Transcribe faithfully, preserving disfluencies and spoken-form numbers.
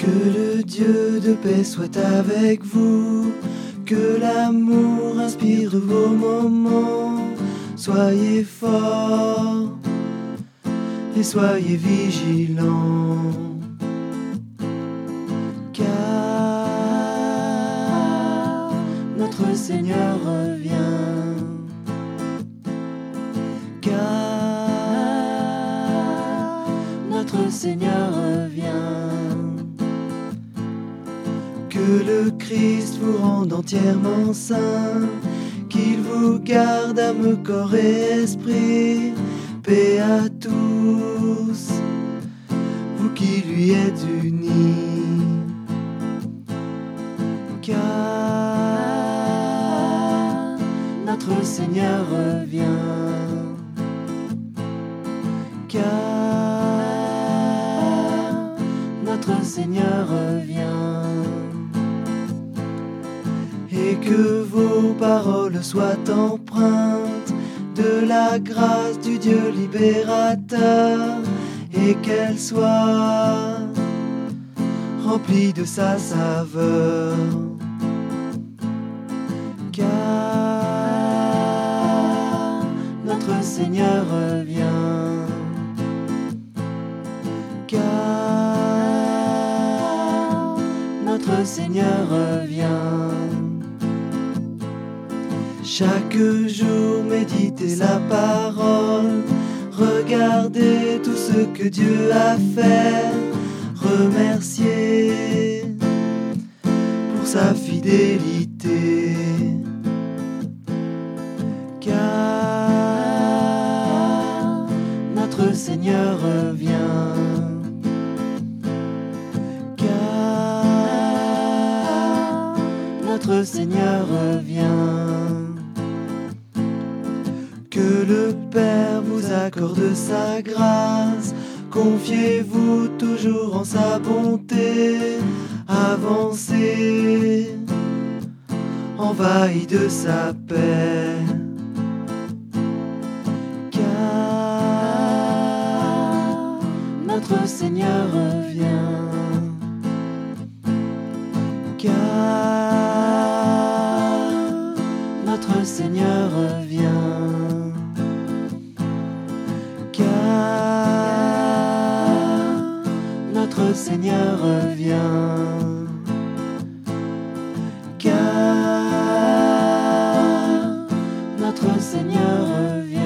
Que le Dieu de paix soit avec vous, que l'amour inspire vos moments. Soyez forts et soyez vigilants, car notre Seigneur revient, car notre Seigneur revient. Que le Christ vous rende entièrement saint, qu'il vous garde âme, corps et esprit. Paix à tous, vous qui lui êtes unis, car notre Seigneur revient, car notre Seigneur revient. Et que vos paroles soient empreintes de la grâce du Dieu libérateur, et qu'elles soient remplies de sa saveur, car notre Seigneur revient, car notre Seigneur revient. Chaque jour, méditez la parole, regardez tout ce que Dieu a fait, remerciez pour sa fidélité, car notre Seigneur revient, car notre Seigneur revient. Que le Père vous accorde sa grâce, confiez-vous toujours en sa bonté, avancez, envahi de sa paix, car notre Seigneur revient, car notre Seigneur revient. Car notre Seigneur revient, car notre Seigneur revient.